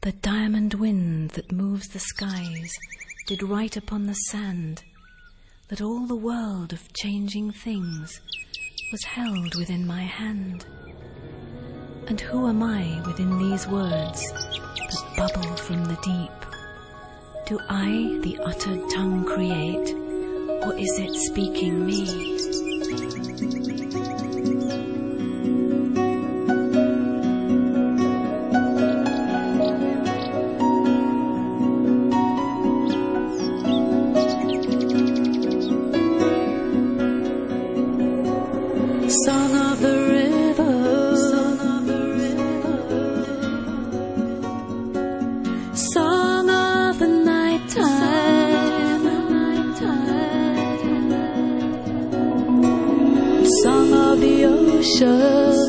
The diamond wind that moves the skies did write upon the sand that all the world of changing things was held within my hand. And who am I within these words that bubble from the deep? Do I the uttered tongue create, or is it speaking me? Song of the river, song of the nighttime, song of the ocean,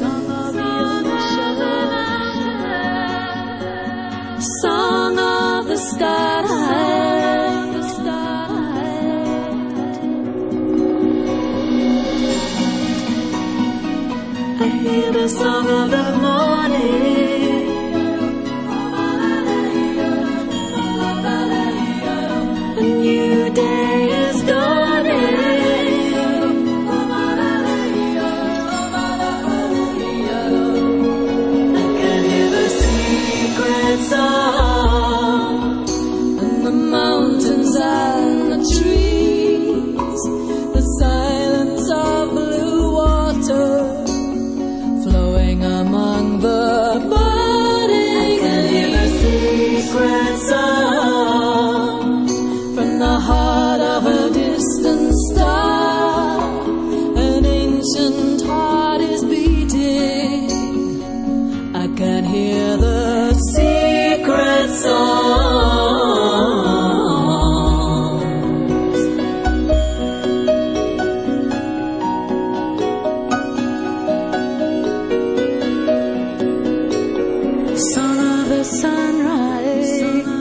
song of the starlight. I hear the song of the morning, a new day is dawning. I can hear the secret song in the mountains and the trees, the silence of blue water among the budding leaves. Secret song from the heart of a distant star. An ancient heart is beating. I can hear the secret song. Song of the sunrise,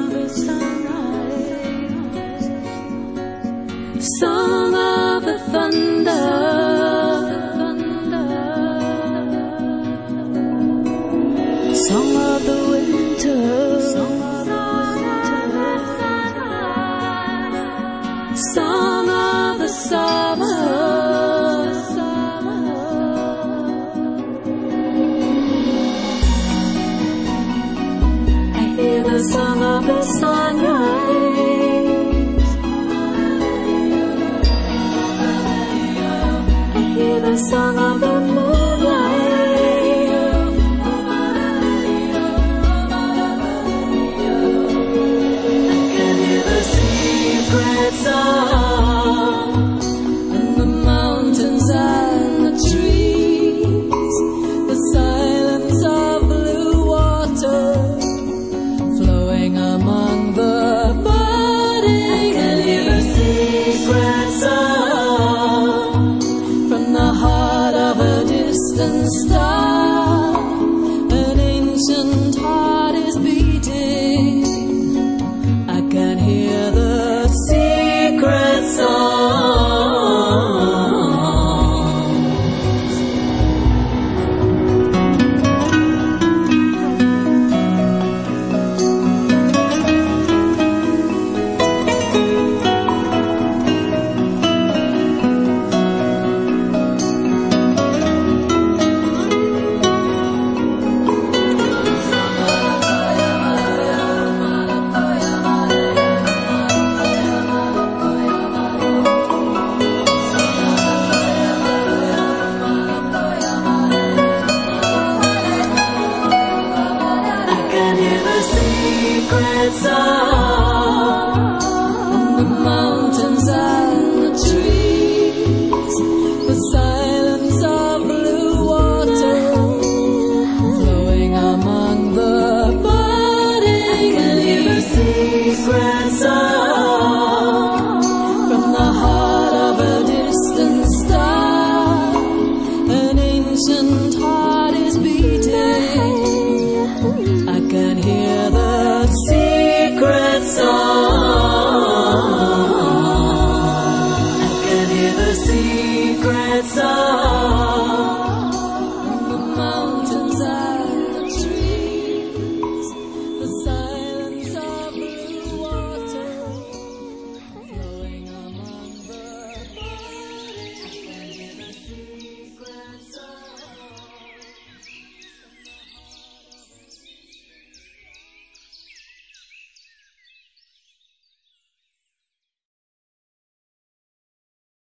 song of the thunder, song of the winter, song of the summer. The song of the sunrise, I hear the song of the moonlight, I can hear the secret song in the mountains and the trees, the silence of blue water among the budding. I can hear the secret song from the heart of a distant star. An ancient heart is beating. I can hear the secret song. Secret song.